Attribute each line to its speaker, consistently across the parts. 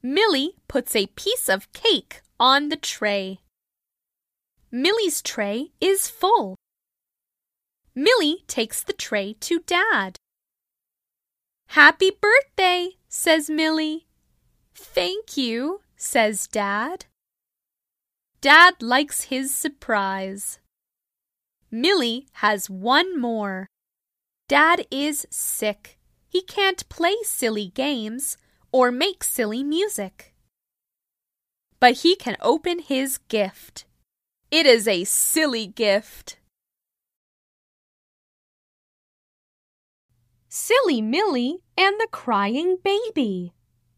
Speaker 1: Millie puts a piece of cake on the tray. Millie's tray is full. Millie takes the tray to Dad. "Happy birthday," says Millie. "Thank you," says Dad. Dad likes his surprise. Millie has one more. Dad is sick. He can't play silly games or make silly music. But he can open his gift. It is a silly gift. Silly Millie and the Crying Baby.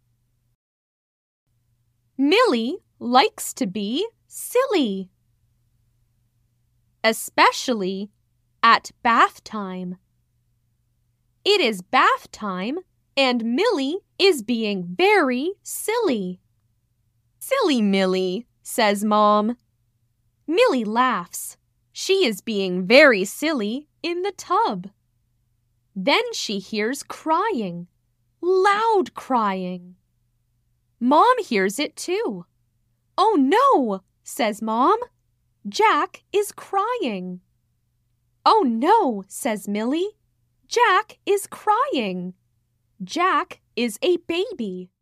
Speaker 1: Millie likes to be silly, especially at bath time. It is bath time, and Millie is being very silly. "Silly Millie," says Mom. Millie laughs. She is being very silly in the tub. Then she hears crying, loud crying. Mom hears it too. "Oh no," says Mom. "Jack is crying." "Oh no," says Millie. "Jack is crying. Jack is a baby."